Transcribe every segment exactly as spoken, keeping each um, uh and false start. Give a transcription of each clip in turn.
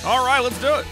All right, let's do it.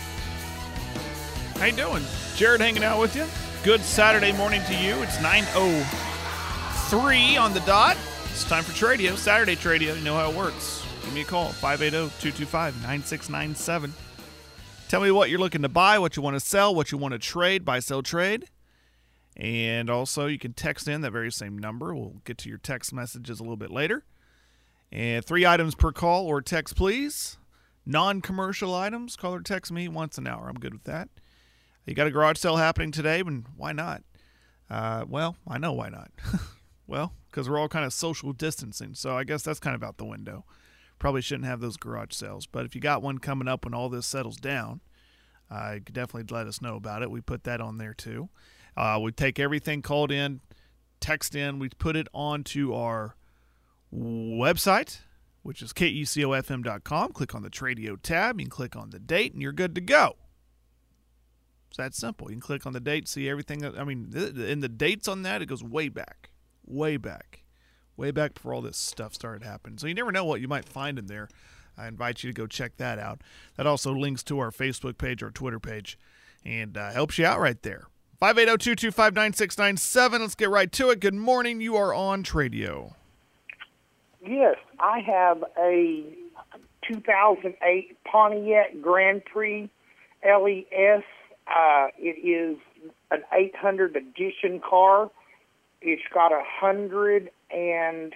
How you doing? Jared hanging out with you. Good Saturday morning to you. It's nine oh three on the dot. It's time for Tradio, Saturday Tradio. You know how it works. Give me a call, five eight zero, two two five, nine six nine seven. Tell me what you're looking to buy, what you want to sell, what you want to trade, buy, sell, trade. And also, you can text in that very same number. We'll get to your text messages a little bit later. And three items per call or text, please. Non-commercial items, call or text me once an hour. I'm good with that. You got a garage sale happening today, and why not? Uh, well, I know why not. Well, because we're all kind of social distancing, so I guess that's kind of out the window. Probably shouldn't have those garage sales. But if you got one coming up when all this settles down, uh, you could definitely let us know about it. We put that on there too. Uh, we take everything called in, text in. We put it onto our website, which is K E C O F M dot com. Click on the Tradio tab. You can click on the date, and you're good to go. It's that simple. You can click on the date, see everything. I mean, in the dates on that, it goes way back, way back, way back before all this stuff started happening. So you never know what you might find in there. I invite you to go check that out. That also links to our Facebook page, our Twitter page, and uh, helps you out right there. five eight zero, two two five, nine six nine seven. Let's get right to it. Good morning. You are on Tradio. Yes, I have a two thousand eight Pontiac Grand Prix L E S. Uh, it is an eight hundred edition car. It's got a hundred and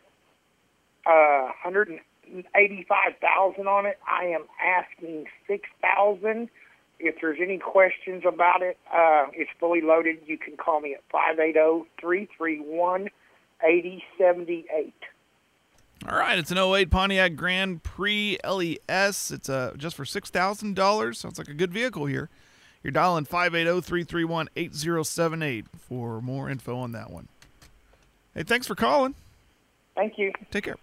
uh, hundred eighty-five thousand on it. I am asking six thousand. If there's any questions about it, uh, it's fully loaded. You can call me at five eight zero, three three one, eight zero seven eight. All right, it's an oh eight Pontiac Grand Prix L E S. It's uh, just for six thousand dollars. Sounds like a good vehicle here. You're dialing five eight zero, three three one, eight zero seven eight for more info on that one. Hey, thanks for calling. Thank you. Take care.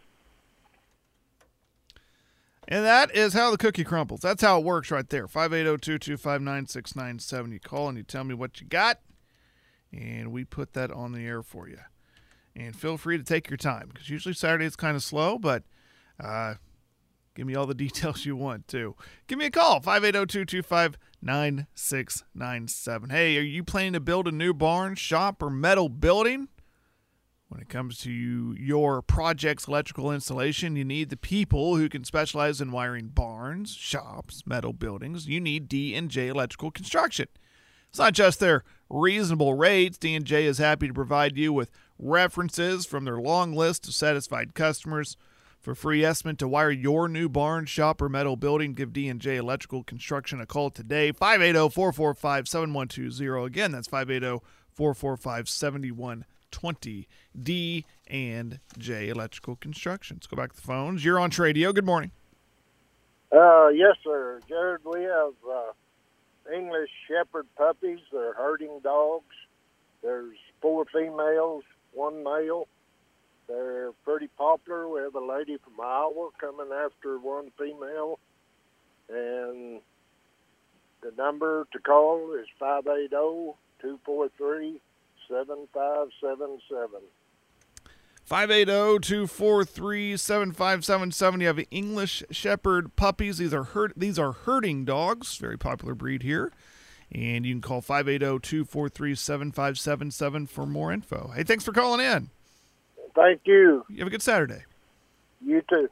And that is how the cookie crumbles. That's how it works right there. five eight zero, two two five, nine six nine seven. You call and you tell me what you got, and we put that on the air for you. And feel free to take your time, because usually Saturday is kind of slow, but uh, give me all the details you want, too. Give me a call, five eight zero, two two five, nine six nine seven. Hey, are you planning to build a new barn, shop, or metal building? When it comes to your project's electrical installation, you need the people who can specialize in wiring barns, shops, metal buildings. You need D and J Electrical Construction. It's not just their reasonable rates. D and J is happy to provide you with references from their long list of satisfied customers. For free estimate to wire your new barn, shop, or metal building, give D and J Electrical Construction a call today. five eight zero, four four five, seven one two zero. Again, that's five eight zero, four four five, seven one two zero. D and J Electrical Construction. Let's go back to the phones. You're on Tradio. Good morning. Uh, yes, sir. Jared, we have uh, English Shepherd puppies. They're herding dogs. There's four females, one male. They're pretty popular. We have a lady from Iowa coming after one female. And the number to call is five eight zero, two four three, seven five seven seven. five eight zero, two four three, seven five seven seven. You have English Shepherd puppies. These are herd- these are herding dogs, very popular breed here. And you can call five eight zero, two four three, seven five seven seven for more info. Hey, thanks for calling in. Thank you. You have a good Saturday. You too.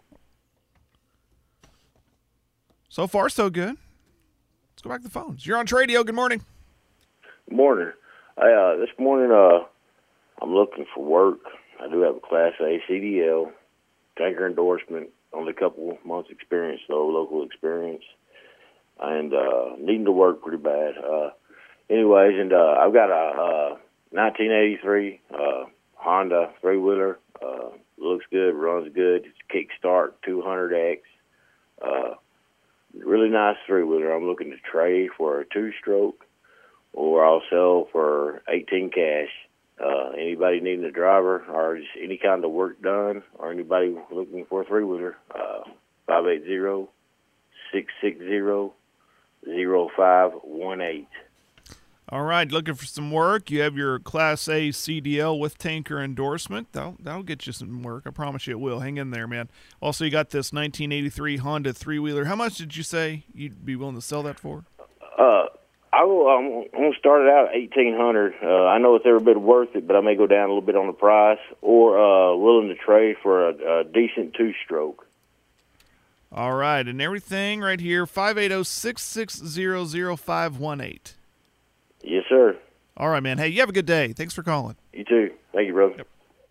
So far, so good. Let's go back to the phones. You're on Tradio. Good morning. Good morning. I, uh, this morning, uh, I'm looking for work. I do have a Class A C D L, tanker endorsement, only a couple months experience, though, local experience, and uh, needing to work pretty bad. Uh, anyways, and uh, I've got a uh, nineteen eighty-three uh, Honda three-wheeler. Uh, looks good, runs good. It's a Kickstart two hundred X. Uh, really nice three-wheeler. I'm looking to trade for a two-stroke, or I'll sell for eighteen cash. Uh, anybody needing a driver or just any kind of work done, or anybody looking for a three-wheeler, uh, five eight zero, six six zero, zero five one eight. All right, looking for some work. You have your Class A C D L with tanker endorsement. That'll, that'll get you some work. I promise you it will. Hang in there, man. Also, you got this nineteen eighty-three Honda three-wheeler. How much did you say you'd be willing to sell that for? Uh, I will. I'm, I'm going to start it out at eighteen hundred. Uh, I know it's every bit worth it, but I may go down a little bit on the price. Or uh, willing to trade for a, a decent two-stroke. All right, and everything right here. five eight zero, six six zero, zero five one eight. Yes, sir. All right, man. Hey, you have a good day. Thanks for calling. You too. Thank you, brother. Yep.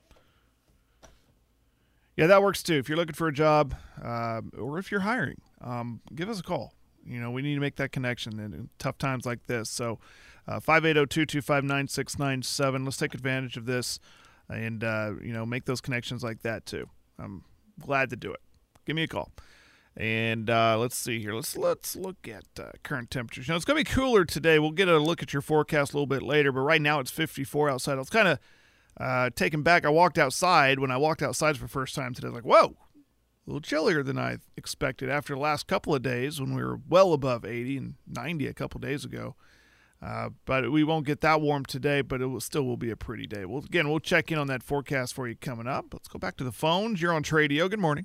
Yeah, that works too. If you're looking for a job, uh, or if you're hiring, um, give us a call. You know, we need to make that connection in tough times like this. So, uh, five eight zero, two two five, nine six nine seven. Let's take advantage of this and, uh, you know, make those connections like that too. I'm glad to do it. Give me a call. And uh, let's see here. Let's let's look at uh, current temperatures. You know, it's going to be cooler today. We'll get a look at your forecast a little bit later. But right now it's fifty-four outside. I was kind of uh, taken back. I walked outside. When I walked outside for the first time today, I was like, whoa, a little chillier than I expected after the last couple of days when we were well above eighty and ninety a couple of days ago. Uh, but we won't get that warm today, but it will, still will be a pretty day. Well, again, we'll check in on that forecast for you coming up. Let's go back to the phones. You're on Tradio. Good morning.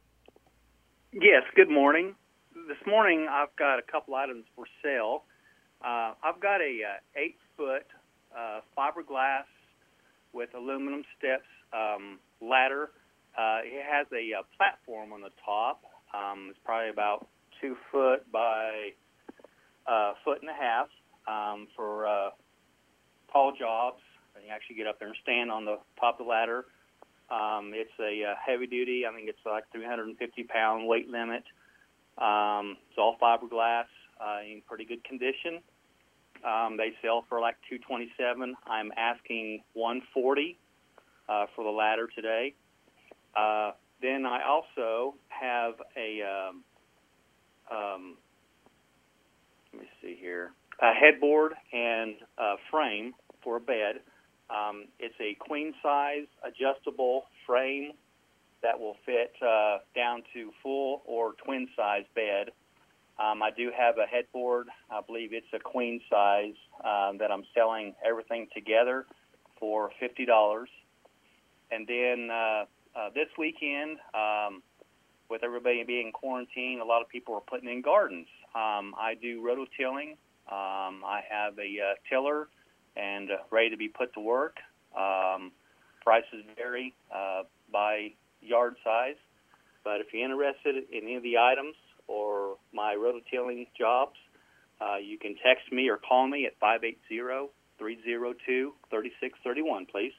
Yes, good morning. This morning I've got a couple items for sale. Uh, I've got a uh, eight-foot uh, fiberglass with aluminum steps um, ladder. Uh, it has a uh, platform on the top. Um, it's probably about two foot by a foot and a half um, for uh, tall jobs. And you actually get up there and stand on the top of the ladder. Um, it's a uh, heavy duty. I think it's like three hundred fifty pound weight limit. Um, it's all fiberglass, uh, in pretty good condition. Um, they sell for like two twenty-seven. I'm asking one forty uh, for the ladder today. Uh, then I also have a um, um, let me see here a headboard and a frame for a bed. Um, it's a queen-size adjustable frame that will fit uh, down to full or twin-size bed. Um, I do have a headboard. I believe it's a queen-size um, that I'm selling everything together for fifty dollars. And then uh, uh, this weekend, um, with everybody being quarantined, a lot of people are putting in gardens. Um, I do rototilling. Um, I have a uh, tiller and uh, ready to be put to work. Um, prices vary uh, by yard size, but if you're interested in any of the items or my rototilling jobs, uh, you can text me or call me at five eight zero, three zero two, three six three one, please.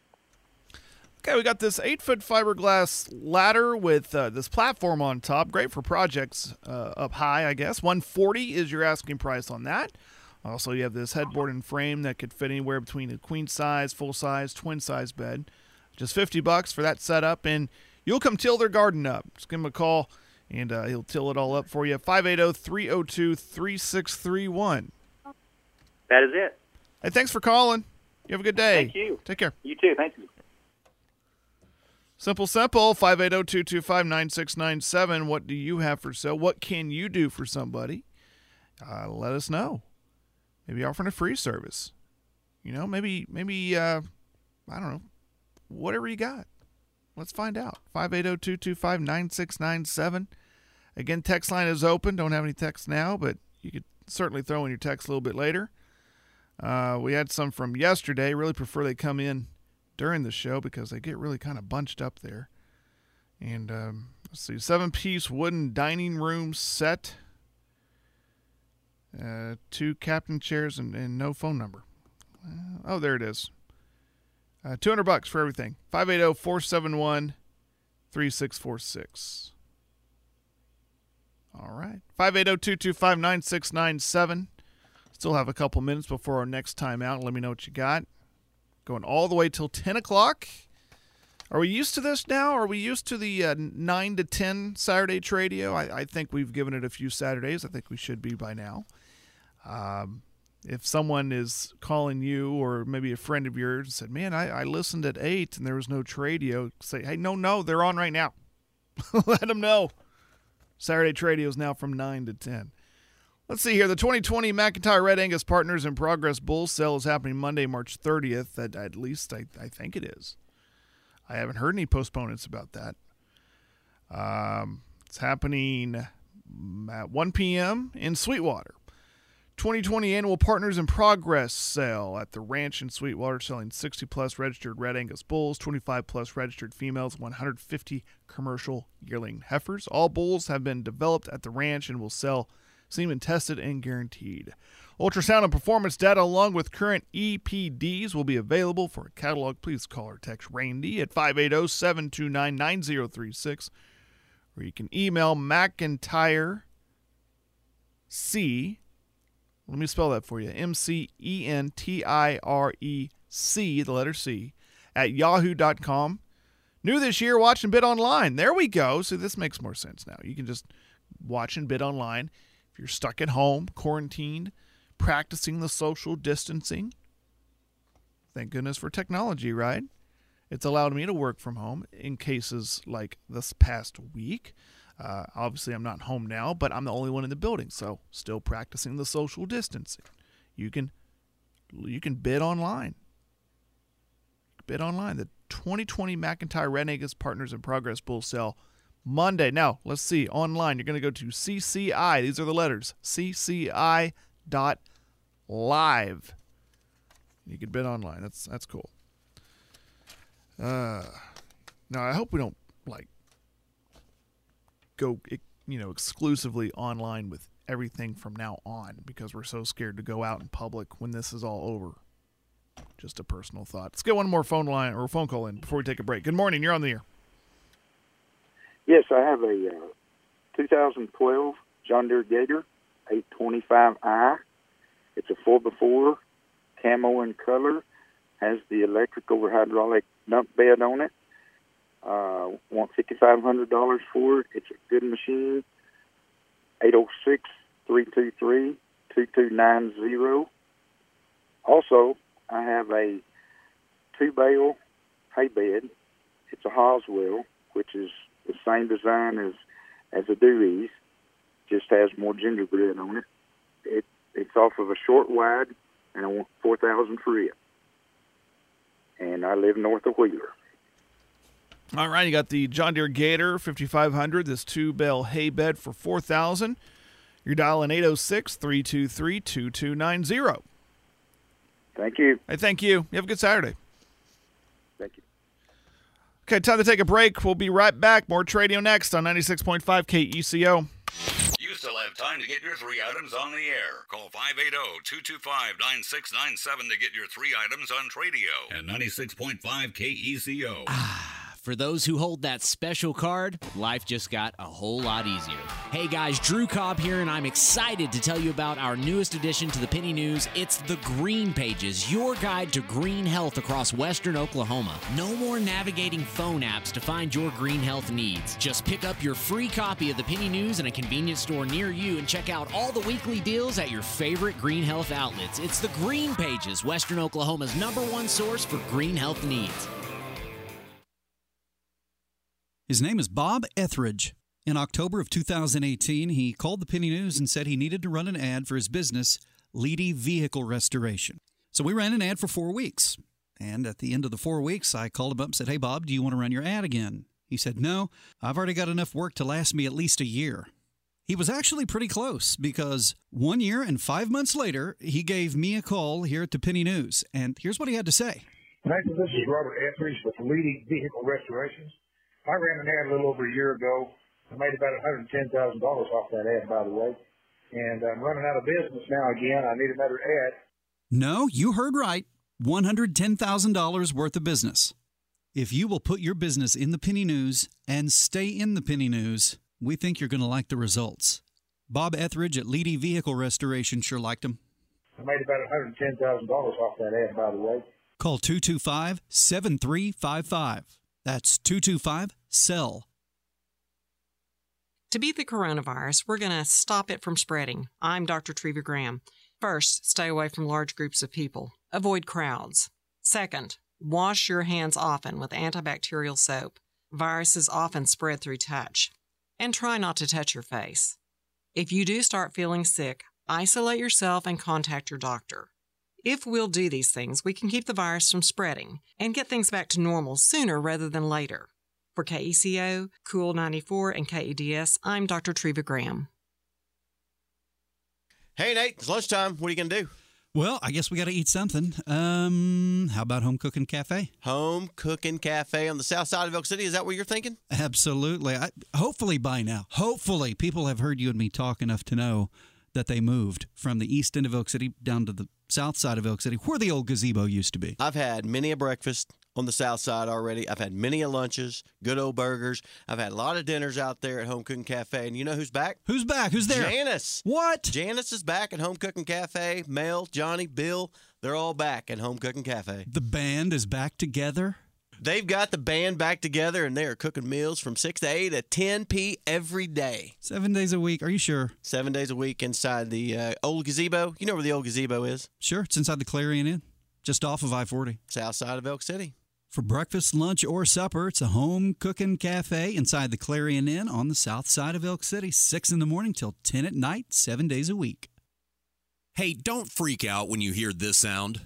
Okay, we got this eight-foot fiberglass ladder with uh, this platform on top. Great for projects uh, up high, I guess. one forty is your asking price on that. Also, you have this headboard and frame that could fit anywhere between a queen-size, full-size, twin-size bed. Just fifty bucks for that setup, and you'll come till their garden up. Just give him a call, and uh, he'll till it all up for you. five eight zero, three zero two, three six three one. That is it. Hey, thanks for calling. You have a good day. Thank you. Take care. You too. Thank you. Simple, simple. five eight zero, two two five, nine six nine seven. What do you have for sale? What can you do for somebody? Uh, let us know. Maybe offering a free service. You know, maybe, maybe uh, I don't know, whatever you got. Let's find out. five eight zero, two two five, nine six nine seven. Again, text line is open. Don't have any text now, but you could certainly throw in your text a little bit later. Uh, we had some from yesterday. Really prefer they come in during the show because they get really kind of bunched up there. And um, let's see, seven-piece wooden dining room set. Uh, two captain chairs and, and no phone number. Uh, oh, there it is. Uh, two hundred bucks for everything. five eight zero, four seven one, three six four six. All right. five eight zero, two two five, nine six nine seven. Still have a couple minutes before our next time out. Let me know what you got. Going all the way till ten o'clock. Are we used to this now? Are we used to the uh, nine to ten Saturday Tradio? I, I think we've given it a few Saturdays. I think we should be by now. Um, if someone is calling you or maybe a friend of yours and said, man, I, I listened at eight and there was no Tradio, say, hey, no, no, they're on right now. Let them know. Saturday Tradio is now from nine to ten. Let's see here. The twenty twenty McIntyre Red Angus Partners in Progress Bull Sale is happening Monday, March thirtieth. At, at least I, I think it is. I haven't heard any postponements about that. Um, it's happening at one p.m. in Sweetwater. twenty twenty Annual Partners in Progress Sale at the Ranch in Sweetwater, selling sixty plus registered Red Angus bulls, twenty-five plus registered females, one hundred fifty commercial yearling heifers. All bulls have been developed at the ranch and will sell semen tested and guaranteed. Ultrasound and performance data along with current E P Ds will be available. For a catalog, please call or text Randy at five eight zero, seven two nine, nine zero three six, or you can email McIntyre C. Let me spell that for you. M C E N T I R E C, the letter C, at yahoo dot com. New this year, watch and bid online. There we go. So this makes more sense now. You can just watch and bid online. If you're stuck at home, quarantined, practicing the social distancing, thank goodness for technology, right? It's allowed me to work from home in cases like this past week. Uh, obviously, I'm not home now, but I'm the only one in the building, so still practicing the social distancing. You can you can bid online. Bid online. The twenty twenty McIntyre Red Angus Partners in Progress Bull Sale Monday. Now, let's see. Online, you're going to go to C C I. These are the letters. C C I dot live. You can bid online. That's that's cool. Uh, now, I hope we don't, like, go, you know, exclusively online with everything from now on because we're so scared to go out in public when this is all over. Just a personal thought. Let's get one more phone line or phone call in before we take a break. Good morning. You're on the air. Yes, I have a uh, two thousand twelve John Deere Gator eight twenty-five i. It's a four by four, camo in color, has the electric over hydraulic dump bed on it. Uh, want five thousand five hundred dollars for it. It's a good machine. eight oh six, three two three, two two nine zero. Also, I have a two-bale hay bed. It's a Hoswell, which is the same design as as a Dewey's, just has more gingerbread on it. It it's off of a short wide, and I want four thousand for it. And I live north of Wheeler. All right, you got the John Deere Gator fifty-five hundred, this two-bale hay bed for four thousand. You're dialing eight oh six, three two three, two two nine zero. Thank you. Hey, thank you. You have a good Saturday. Thank you. Okay, time to take a break. We'll be right back. More Tradio next on ninety-six point five K E C O. You still have time to get your three items on the air. Call five eight zero, two two five, nine six nine seven to get your three items on Tradio. And ninety-six point five K E C O. For those who hold that special card, life just got a whole lot easier. Hey guys, Drew Cobb here, and I'm excited to tell you about our newest addition to the Penny News. It's the Green Pages, your guide to green health across western Oklahoma. No more navigating phone apps to find your green health needs. Just pick up your free copy of the Penny News in a convenience store near you and check out all the weekly deals at your favorite green health outlets. It's the Green Pages, western Oklahoma's number one source for green health needs. His name is Bob Etheridge. In October of two thousand eighteen, he called the Penny News and said he needed to run an ad for his business, Leedy Vehicle Restoration. So we ran an ad for four weeks. And at the end of the four weeks, I called him up and said, "Hey, Bob, do you want to run your ad again?" He said, "No, I've already got enough work to last me at least a year." He was actually pretty close because one year and five months later, he gave me a call here at the Penny News. And here's what he had to say. Nathan, this is Robert Etheridge with Leedy Vehicle Restorations. I ran an ad a little over a year ago. I made about one hundred ten thousand dollars off that ad, by the way. And I'm running out of business now again. I need another ad. No, you heard right. one hundred ten thousand dollars worth of business. If you will put your business in the Penny News and stay in the Penny News, we think you're going to like the results. Bob Etheridge at Leedy Vehicle Restoration sure liked him. I made about one hundred ten thousand dollars off that ad, by the way. Call two two five, seven three five five. That's two two five, S E L L. To beat the coronavirus, we're going to stop it from spreading. I'm Doctor Treva Graham. First, stay away from large groups of people. Avoid crowds. Second, wash your hands often with antibacterial soap. Viruses often spread through touch. And try not to touch your face. If you do start feeling sick, Isolate yourself and contact your doctor. If we'll do these things, we can keep the virus from spreading and get things back to normal sooner rather than later. For K E C O, Cool ninety-four, and K E D S, I'm Doctor Treva Graham. Hey, Nate, it's lunchtime. What are you going to do? Well, I guess we got to eat something. Um, how about Home Cooking Cafe? Home Cooking Cafe on the south side of Elk City. Is that what you're thinking? Absolutely. I, hopefully by now, hopefully people have heard you and me talk enough to know that they moved from the east end of Elk City down to the south side of Elk City, where the old gazebo used to be. I've had many a breakfast on the south side already. I've had many a lunches, good old burgers. I've had a lot of dinners out there at Home Cooking Cafe. And you know who's back? Who's back? Who's there? Janice. What? Janice is back at Home Cooking Cafe. Mel, Johnny, Bill, they're all back at Home Cooking Cafe. The band is back together? They've got the band back together, and they are cooking meals from six to eight at ten p every day. Seven days a week. Are you sure? Seven days a week inside the uh, old gazebo. You know where the old gazebo is? Sure. It's inside the Clarion Inn, just off of I forty. South side of Elk City. For breakfast, lunch, or supper, it's a Home Cooking Cafe inside the Clarion Inn on the south side of Elk City, six in the morning till ten at night, seven days a week. Hey, don't freak out when you hear this sound.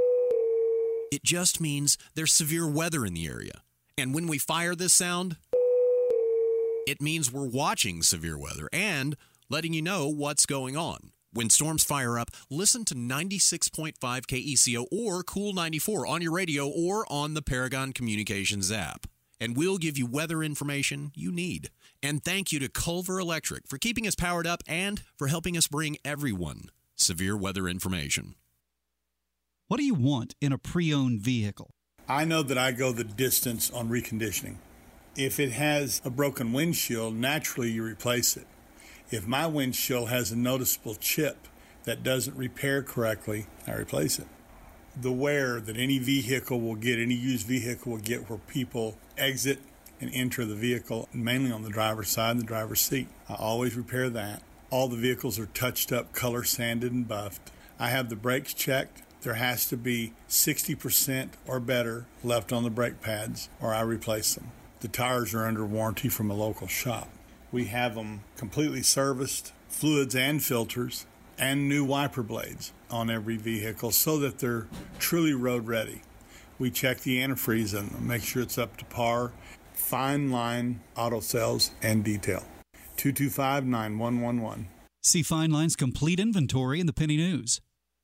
It just means there's severe weather in the area. And when we fire this sound, it means we're watching severe weather and letting you know what's going on. When storms fire up, listen to ninety-six point five K E C O or Cool ninety-four on your radio or on the Paragon Communications app. And we'll give you weather information you need. And thank you to Culver Electric for keeping us powered up and for helping us bring everyone severe weather information. What do you want in a pre-owned vehicle? I know that I go the distance on reconditioning. If it has a broken windshield, naturally you replace it. If my windshield has a noticeable chip that doesn't repair correctly, I replace it. The wear that any vehicle will get, any used vehicle will get where people exit and enter the vehicle, mainly on the driver's side and the driver's seat. I always repair that. All the vehicles are touched up, color sanded and buffed. I have the brakes checked. There has to be sixty percent or better left on the brake pads, or I replace them. The tires are under warranty from a local shop. We have them completely serviced, fluids and filters, and new wiper blades on every vehicle so that they're truly road ready. We check the antifreeze in them, make sure it's up to par. Fine Line Auto Sales and Detail. two two five, nine one one one. See Fine Line's complete inventory in the Penny News.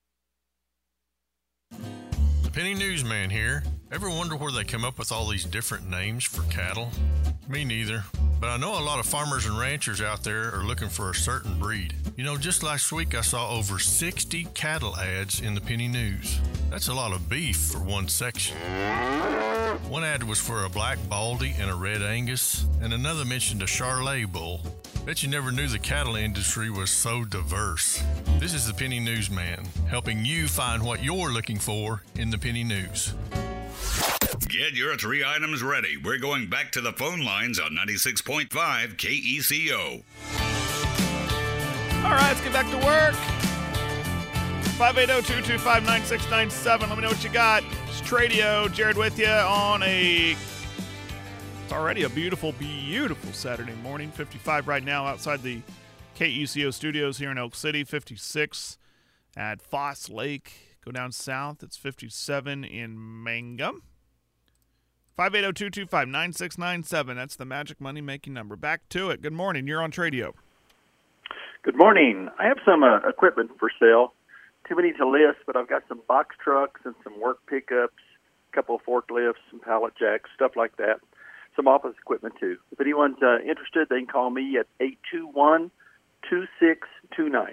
The Penny Newsman here. Ever wonder where they come up with all these different names for cattle? Me neither. But I know a lot of farmers and ranchers out there are looking for a certain breed. You know, just last week I saw over sixty cattle ads in the Penny News. That's a lot of beef for one section. One ad was for a black Baldy and a red Angus, and another mentioned a Charolais bull. Bet you never knew the cattle industry was so diverse. This is the Penny Newsman, helping you find what you're looking for in the Penny News. Get your three items ready. We're going back to the phone lines on ninety-six point five K E C O. All right, let's get back to work. five eight zero, two two five, nine six nine seven. Let me know what you got. It's Tradio. Jared with you on a... It's already a beautiful, beautiful Saturday morning. fifty-five right now outside the K E C O studios here in Elk City. fifty-six at Foss Lake. Go down south. It's fifty-seven in Mangum. five eight zero, two two five, nine six nine seven. That's the magic money-making number. Back to it. Good morning. You're on Tradio. Good morning. I have some uh, equipment for sale. Too many to list, but I've got some box trucks and some work pickups, a couple of forklifts, some pallet jacks, stuff like that. Some office equipment, too. If anyone's uh, interested, they can call me at eight two one, two six two nine.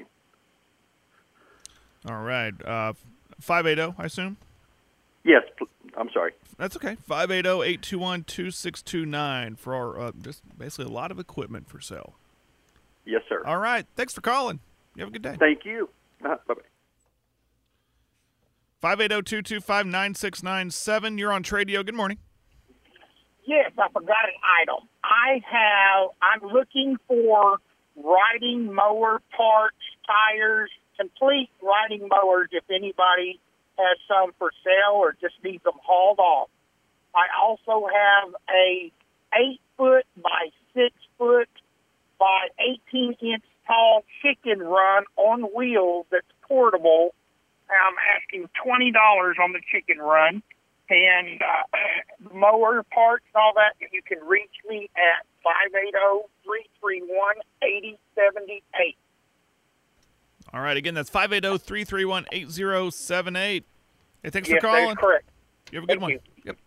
All right. Uh, five eight zero, I assume? Yes. I'm sorry. That's okay. five eight zero, eight two one, two six two nine for our, uh, just basically a lot of equipment for sale. Yes, sir. All right. Thanks for calling. You have a good day. Thank you. Uh-huh. Bye-bye. five eight zero, two two five, nine six nine seven. You're on Tradio. Good morning. Yes, I forgot an item. I have, I'm looking for riding mower parts, tires, complete riding mowers if anybody has some for sale or just needs them hauled off. I also have a eight foot by six foot by eighteen inch tall chicken run on wheels that's portable. I'm asking twenty dollars on the chicken run. And uh, mower parts and all that, you can reach me at five eight zero, three three one, eight zero seven eight. All right, again, that's five eight zero, three three one, eight zero seven eight. Hey, thanks yes, for calling. That's correct. You have a good Thank one. You. Yep.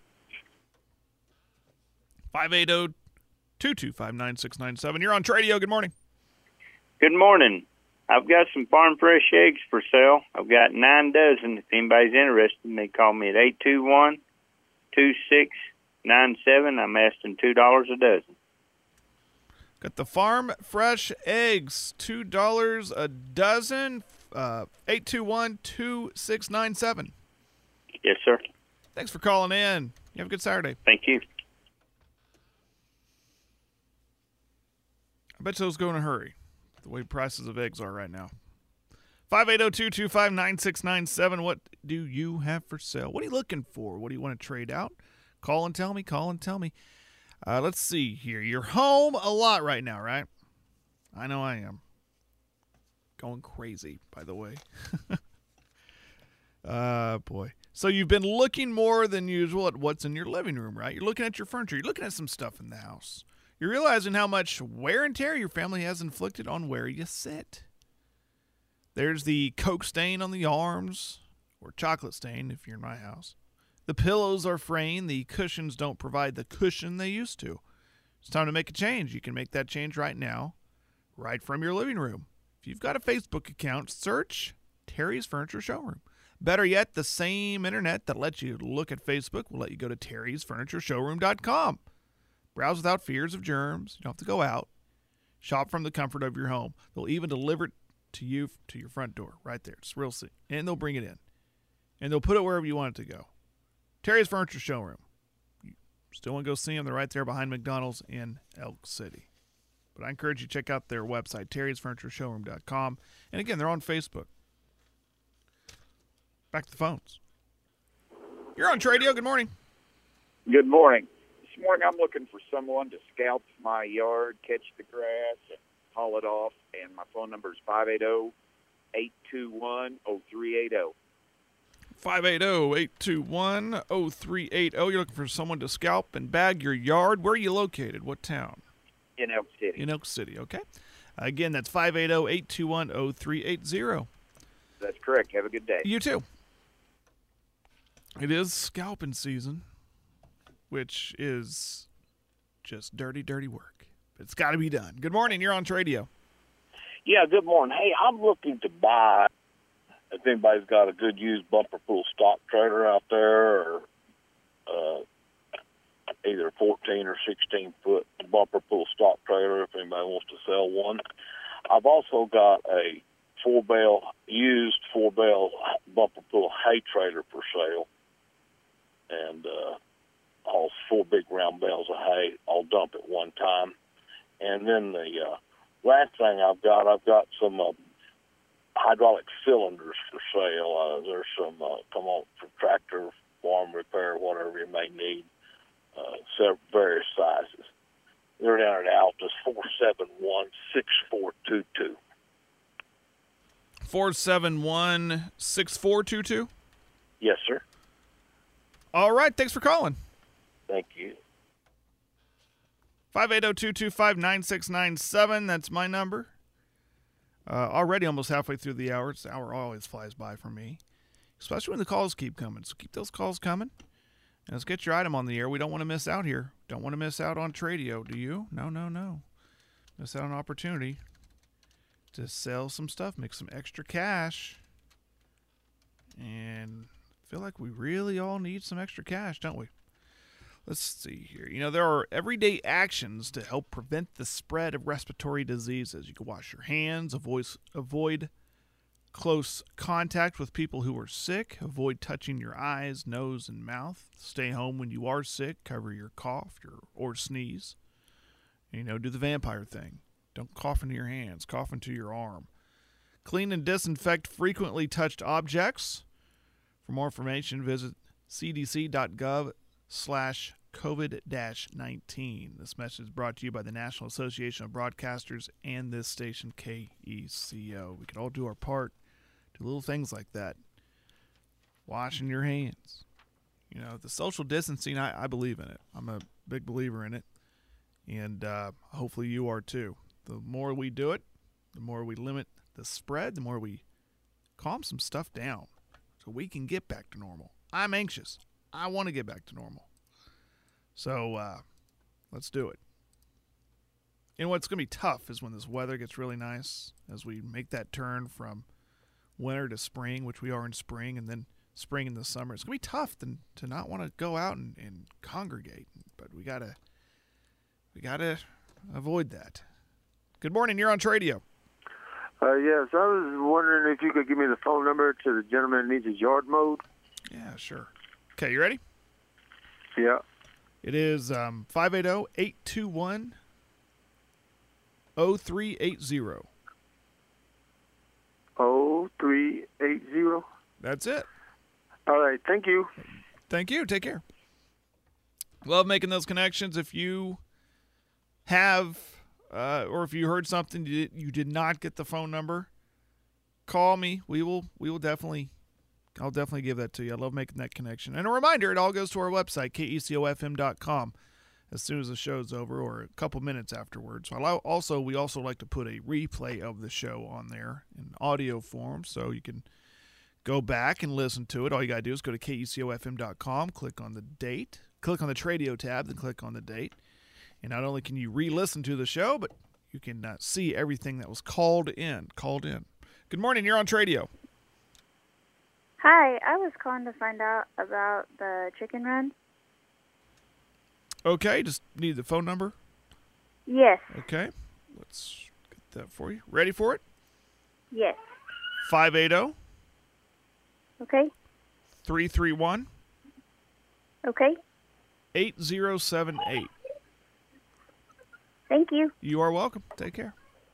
five eight zero, two two five, nine six nine seven. You're on Tradio. Good morning. Good morning. I've got some farm fresh eggs for sale. I've got nine dozen. If anybody's interested, they call me at eight two one, two six nine seven. I'm asking two dollars a dozen. Got the farm fresh eggs, two dollars a dozen, uh, eight two one, two six nine seven. Yes, sir. Thanks for calling in. You have a good Saturday. Thank you. I bet those go in a hurry, the way prices of eggs are right now. five eight zero, two two five, nine six nine seven. What do you have for sale? What are you looking for? What do you want to trade out? Call and tell me. Call and tell me. Uh, let's see here. You're home a lot right now, right? I know I am. Going crazy, by the way. uh, boy. So you've been looking more than usual at what's in your living room, right? You're looking at your furniture. You're looking at some stuff in the house. You're realizing how much wear and tear your family has inflicted on where you sit. There's the Coke stain on the arms, or chocolate stain if you're in my house. The pillows are fraying. The cushions don't provide the cushion they used to. It's time to make a change. You can make that change right now, right from your living room. If you've got a Facebook account, search Terry's Furniture Showroom. Better yet, the same internet that lets you look at Facebook will let you go to terrys furniture showroom dot com. Browse without fears of germs. You don't have to go out. Shop from the comfort of your home. They'll even deliver it to you to your front door right there. It's real simple. And they'll bring it in. And they'll put it wherever you want it to go. Terry's Furniture Showroom. You still want to go see them? They're right there behind McDonald's in Elk City. But I encourage you to check out their website, terrys furniture showroom dot com. And again, they're on Facebook. Back to the phones. You're on Tradio. Good morning. Good morning. This morning I'm looking for someone to scalp my yard, catch the grass, and haul it off. And my phone number is five eight zero, eight two one, zero three eight zero. five eight zero, eight two one, zero three eight zero. You're looking for someone to scalp and bag your yard. Where are you located? What town? In Elk City. In Elk City, okay. Again, that's five eight zero, eight two one, zero three eight zero. That's correct. Have a good day. You too. It is scalping season, which is just dirty, dirty work. It's got to be done. Good morning. You're on Tradio. Yeah, good morning. Hey, I'm looking to buy, if anybody's got a good used bumper pool stock trailer out there, or uh, either fourteen or sixteen foot bumper pool stock trailer, if anybody wants to sell one. I've also got a four bale, used four bale bumper pool hay trailer for sale. And uh, all four big round bales of hay, all dump at one time. And then the uh, last thing I've got, I've got some uh, hydraulic cylinders for sale. Uh, there's some, uh, come on, for tractor, farm repair, whatever you may need, uh, several, various sizes. They're down at Altus, four seven one, six four two two. four seven one, six four two two? Yes, sir. All right. Thanks for calling. Thank you. five eight zero, two two five, nine six nine seven. That's my number. Uh, already almost halfway through the hour. The hour always flies by for me, especially when the calls keep coming. So keep those calls coming. And let's get your item on the air. We don't want to miss out here. Don't want to miss out on Tradio, do you? No, no, no. Miss out on an opportunity to sell some stuff, make some extra cash. And I feel like we really all need some extra cash, don't we? Let's see here. You know, there are everyday actions to help prevent the spread of respiratory diseases. You can wash your hands, avoid, avoid close contact with people who are sick, avoid touching your eyes, nose, and mouth. Stay home when you are sick. Cover your cough your, or sneeze. You know, do the vampire thing. Don't cough into your hands. Cough into your arm. Clean and disinfect frequently touched objects. For more information, visit c d c dot gov slash COVID nineteen. This message is brought to you by the National Association of Broadcasters and this station, K E C O. We can all do our part, do little things like that. Washing your hands. You know, the social distancing, I, I believe in it. I'm a big believer in it. And uh, hopefully you are too. The more we do it, the more we limit the spread, the more we calm some stuff down so we can get back to normal. I'm anxious. I want to get back to normal. So uh, let's do it. You know what's going to be tough is when this weather gets really nice, as we make that turn from winter to spring, which we are in spring, and then spring in the summer. It's going to be tough to, to not want to go out and, and congregate, but we got to we got to avoid that. Good morning. You're on Tradio. Uh, yes, I was wondering if you could give me the phone number to the gentleman that needs his yard mowed. Yeah, sure. Okay, you ready? Yeah. It is um, five eight zero, eight two one, zero three eight zero. oh three eight zero? That's it. All right, thank you. Thank you. Take care. Love making those connections. If you have, uh, or if you heard something you did, you did not get the phone number, call me. We will. We will definitely. I'll definitely give that to you. I love making that connection. And a reminder, it all goes to our website, K E C O F M dot com, as soon as the show's over or a couple minutes afterwards. Also, we also like to put a replay of the show on there in audio form, so you can go back and listen to it. All you got to do is go to K E C O F M dot com, click on the date, click on the Tradio tab, then click on the date. And not only can you re-listen to the show, but you can uh, see everything that was called in. Called in. Good morning. You're on Tradio. Hi, I was calling to find out about the chicken run. Okay, just need the phone number. Yes. Okay, let's get that for you. Ready for it? Yes. five eight zero. Okay. three three one. Okay. eight zero seven eight. Thank you. You are welcome. Take care.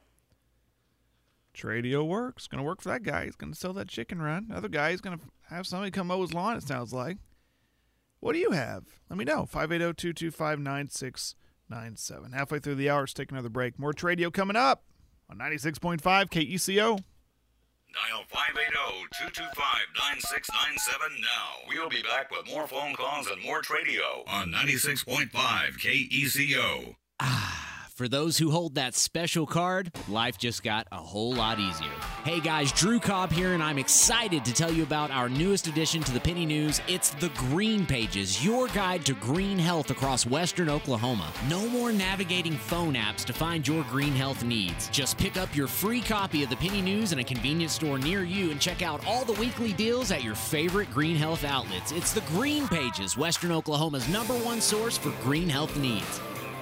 Tradio works. Going to work for that guy. He's going to sell that chicken run. Other guy, he's going to have somebody come mow his lawn, it sounds like. What do you have? Let me know. five eight zero, two two five, nine six nine seven. Halfway through the hour, let's take another break. More Tradio coming up on ninety-six point five K E C O. Dial five eight zero, two two five, nine six nine seven now. We'll be back with more phone calls and more Tradio on ninety-six point five K E C O. For those who hold that special card, life just got a whole lot easier. Hey guys, Drew Cobb here, and I'm excited to tell you about our newest addition to the Penny News. It's the Green Pages, your guide to green health across western Oklahoma. No more navigating phone apps to find your green health needs. Just pick up your free copy of the Penny News in a convenience store near you and check out all the weekly deals at your favorite green health outlets. It's the Green Pages, western Oklahoma's number one source for green health needs.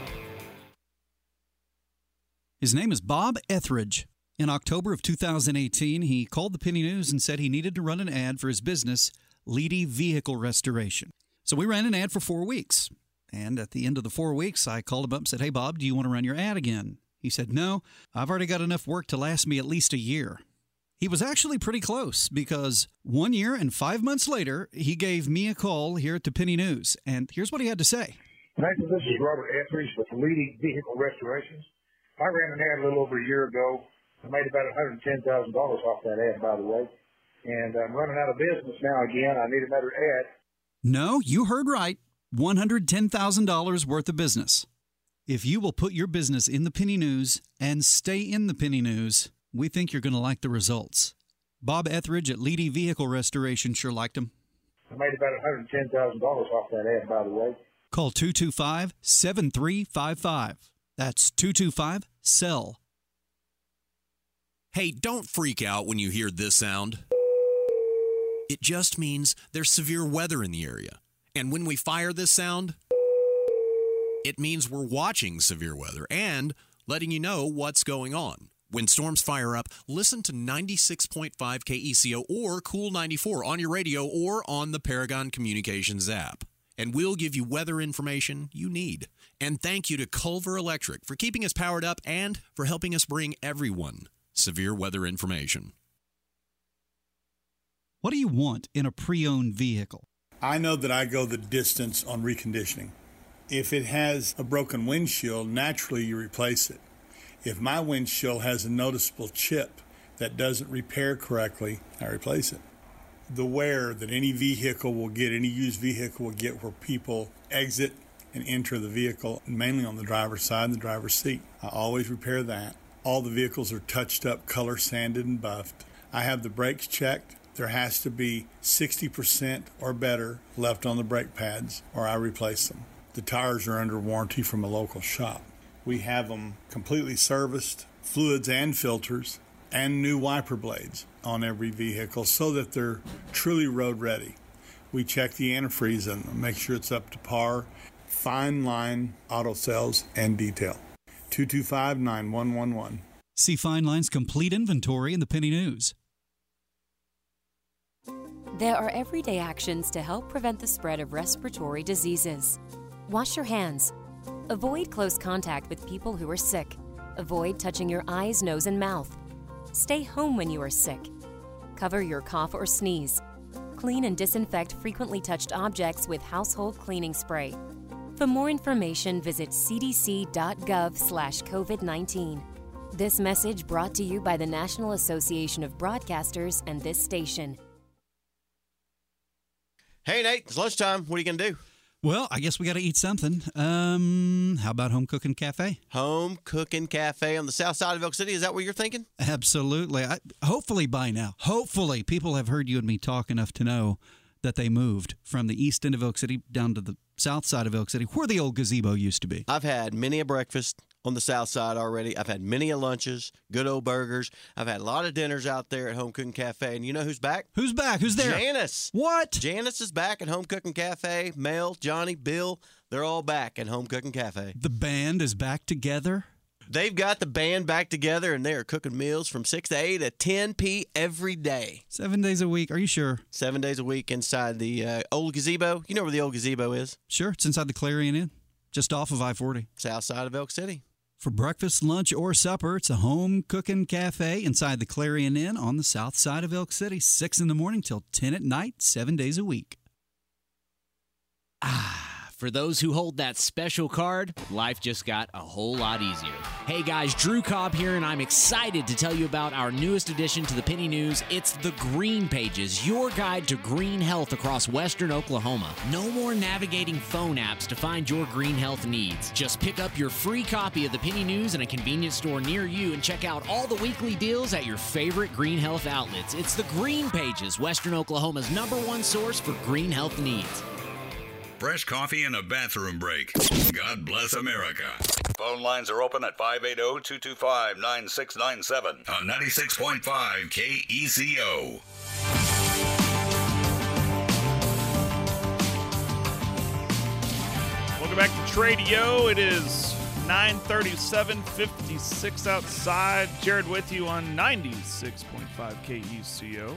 His name is Bob Etheridge. In October of two thousand eighteen, he called the Penny News and said he needed to run an ad for his business, Leedy Vehicle Restoration. So we ran an ad for four weeks. And at the end of the four weeks, I called him up and said, "Hey, Bob, do you want to run your ad again?" He said, "No, I've already got enough work to last me at least a year." He was actually pretty close because one year and five months later, he gave me a call here at the Penny News. And here's what he had to say. Nathan, this is Robert Etheridge with Leedy Vehicle Restorations. I ran an ad a little over a year ago. I made about one hundred ten thousand dollars off that ad, by the way. And I'm running out of business now again. I need another ad. No, you heard right. one hundred ten thousand dollars worth of business. If you will put your business in the Penny News and stay in the Penny News, we think you're going to like the results. Bob Etheridge at Leedy Vehicle Restoration sure liked him. I made about one hundred ten thousand dollars off that ad, by the way. Call two two five, seven three five five. That's two two five, S E L L. Hey, don't freak out when you hear this sound. It just means there's severe weather in the area. And when we fire this sound, it means we're watching severe weather and letting you know what's going on. When storms fire up, listen to ninety-six point five K E C O or Cool ninety-four on your radio or on the Paragon Communications app. And we'll give you weather information you need. And thank you to Culver Electric for keeping us powered up and for helping us bring everyone severe weather information. What do you want in a pre-owned vehicle? I know that I go the distance on reconditioning. If it has a broken windshield, naturally you replace it. If my windshield has a noticeable chip that doesn't repair correctly, I replace it. The wear that any vehicle will get, any used vehicle will get where people exit and enter the vehicle, mainly on the driver's side and the driver's seat. I always repair that. All the vehicles are touched up, color sanded and buffed. I have the brakes checked. There has to be sixty percent or better left on the brake pads, or I replace them. The tires are under warranty from a local shop. We have them completely serviced, fluids and filters, and new wiper blades on every vehicle so that they're truly road ready. We check the antifreeze in them, make sure it's up to par. Fine Line Auto Sales and Detail. two two five, nine one one one. See Fine Line's complete inventory in the Penny News. There are everyday actions to help prevent the spread of respiratory diseases. Wash your hands. Avoid close contact with people who are sick. Avoid touching your eyes, nose, and mouth. Stay home when you are sick. Cover your cough or sneeze. Clean and disinfect frequently touched objects with household cleaning spray. For more information, visit c d c dot gov slash covid nineteen. This message brought to you by the National Association of Broadcasters and this station. Hey, Nate, it's lunchtime. What are you going to do? Well, I guess we got to eat something. Um, how about Home Cooking Cafe? Home Cooking Cafe on the south side of Elk City. Is that what you're thinking? Absolutely. I, hopefully by now, hopefully people have heard you and me talk enough to know that they moved from the east end of Elk City down to the south side of Elk City, where the old gazebo used to be. I've had many a breakfast on the south side already. I've had many a lunches, good old burgers. I've had a lot of dinners out there at Home Cooking Cafe. And you know who's back? Who's back? Who's there? Janice. What? Janice is back at Home Cooking Cafe. Mel, Johnny, Bill, they're all back at Home Cooking Cafe. The band is back together? They've got the band back together, and they are cooking meals from six to eight at ten p every day. Seven days a week. Are you sure? Seven days a week inside the uh, old gazebo. You know where the old gazebo is? Sure. It's inside the Clarion Inn, just off of I forty. South side of Elk City. For breakfast, lunch, or supper, it's a Home Cooking Cafe inside the Clarion Inn on the south side of Elk City, six in the morning till ten at night, seven days a week. Ah. For those who hold that special card, life just got a whole lot easier. Hey guys, Drew Cobb here, and I'm excited to tell you about our newest addition to the Penny News. It's the Green Pages, your guide to green health across western Oklahoma. No more navigating phone apps to find your green health needs. Just pick up your free copy of the Penny News in a convenience store near you and check out all the weekly deals at your favorite green health outlets. It's the Green Pages, western Oklahoma's number one source for green health needs. Fresh coffee and a bathroom break. God bless America. Phone lines are open at five eight zero, two two five, nine six nine seven on ninety-six point five K E C O. Welcome back to Tradio. It is nine thirty-seven, fifty-six outside. Jared with you on ninety-six point five K E C O.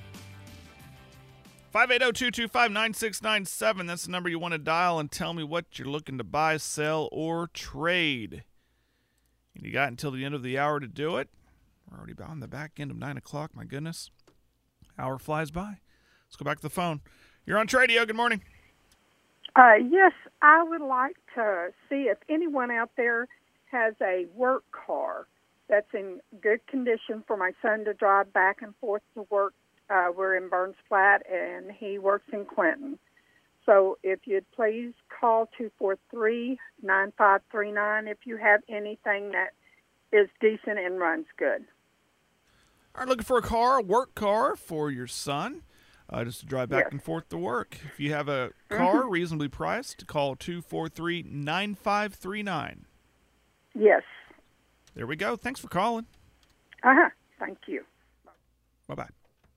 five eight zero, two two five, nine six nine seven. That's the number you want to dial and tell me what you're looking to buy, sell, or trade. And you got until the end of the hour to do it. We're already on the back end of nine o'clock. My goodness. Hour flies by. Let's go back to the phone. You're on Tradio. Good morning. Uh, yes, I would like to see if anyone out there has a work car that's in good condition for my son to drive back and forth to work. Uh, we're in Burns Flat, and he works in Clinton. So if you'd please call two four three, nine five three nine if you have anything that is decent and runs good. All right, looking for a car, a work car for your son, uh, just to drive back Yes. and forth to work. If you have a car Mhm. reasonably priced, call two four three, nine five three nine. Yes. There we go. Thanks for calling. Uh-huh. Thank you. Bye-bye.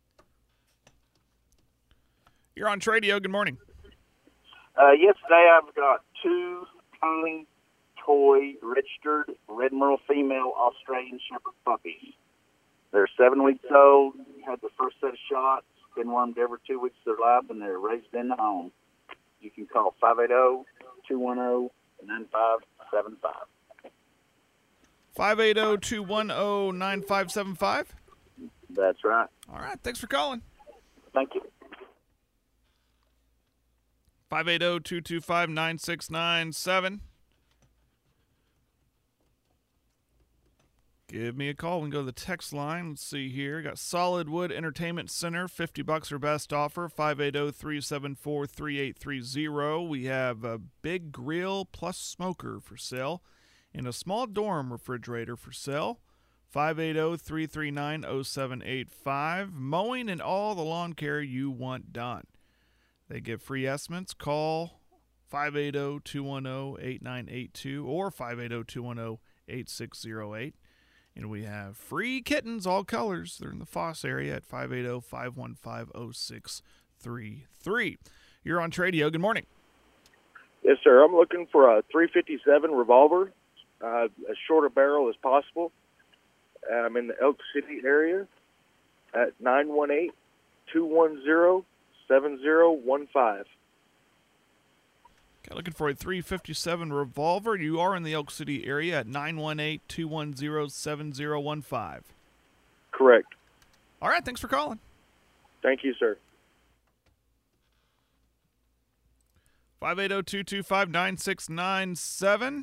You're on Tradio. Good morning. Uh, yesterday I've got two tiny toy registered red merle female Australian Shepherd puppies. They're seven weeks old, had the first set of shots, been wormed every two weeks of their life, and they're raised in the home. You can call five eight zero, two one zero, nine five seven five. five eight zero, two one zero, nine five seven five? That's right. All right. Thanks for calling. Thank you. five eight zero, two two five, nine six nine seven. Give me a call and go to the text line. Let's see here. Got Solid Wood Entertainment Center, fifty bucks or best offer, five eight zero, three seven four, three eight three zero. We have a big grill plus smoker for sale and a small dorm refrigerator for sale, five eight zero, three three nine, zero seven eight five. Mowing and all the lawn care you want done. They give free estimates. Call five eight zero, two one zero, eight nine eight two or five eight zero, two one zero, eight six zero eight. And we have free kittens, all colors. They're in the Foss area at five eight zero, five one five, zero six three three. You're on Tradio. Good morning. Yes, sir. I'm looking for a three fifty-seven revolver, uh, as short a barrel as possible. I'm in the Elk City area at nine one eight, two one zero, seven zero one five. Okay, looking for a three fifty-seven revolver. You are in the Elk City area at nine one eight, two one zero, seven zero one five. Correct. All right, thanks for calling. Thank you, sir. five eight zero, two two five, nine six nine seven.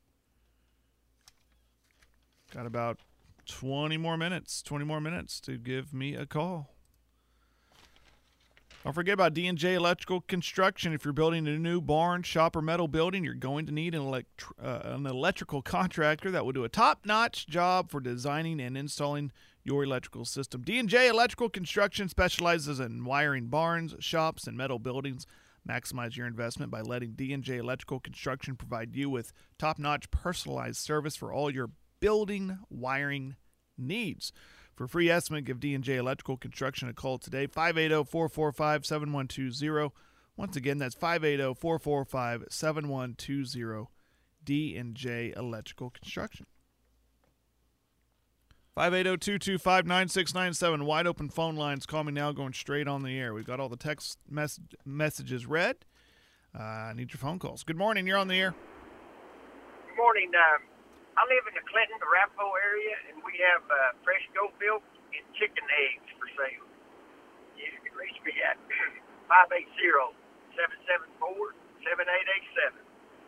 Got about twenty more minutes, twenty more minutes to give me a call. Don't forget about D and J Electrical Construction. If you're building a new barn, shop, or metal building, you're going to need an, elect- uh, an electrical contractor that will do a top-notch job for designing and installing your electrical system. D and J Electrical Construction specializes in wiring barns, shops, and metal buildings. Maximize your investment by letting D and J Electrical Construction provide you with top-notch personalized service for all your building wiring needs. For a free estimate, give D and J Electrical Construction a call today, five eight zero, four four five, seven one two zero. Once again, that's five eight zero, four four five, seven one two zero, D and J Electrical Construction. five eight zero, two two five, nine six nine seven. Wide open phone lines. Call me now, going straight on the air. We've got all the text mes- messages read. Uh, I need your phone calls. Good morning. You're on the air. Good morning. Um, I live in the Clinton, Arapahoe area, and we have uh, fresh goat milk and chicken eggs for sale. You can reach me at five eight zero, seven seven four, seven eight eight seven.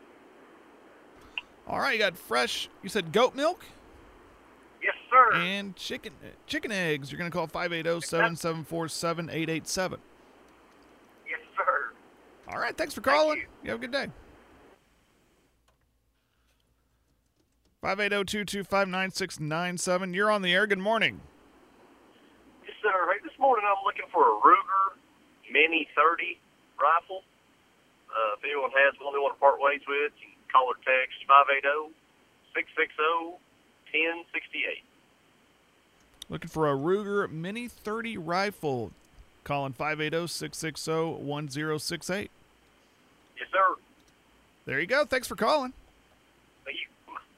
All right, you got fresh, you said goat milk? Yes, sir. And chicken chicken eggs. You're going to call five eight zero, seven seven four, seven eight eight seven. Yes, sir. All right, thanks for calling. Thank you. You have a good day. five eight zero, two two five, nine six nine seven. You're on the air. Good morning. Yes, sir. Hey, this morning I'm looking for a Ruger Mini thirty rifle. Uh, if anyone has one they want to part ways with, you can call or text five eight zero, six six zero, one zero six eight. Looking for a Ruger Mini thirty rifle. Calling five eight zero, six six zero, one zero six eight. Yes, sir. There you go. Thanks for calling. Thank you.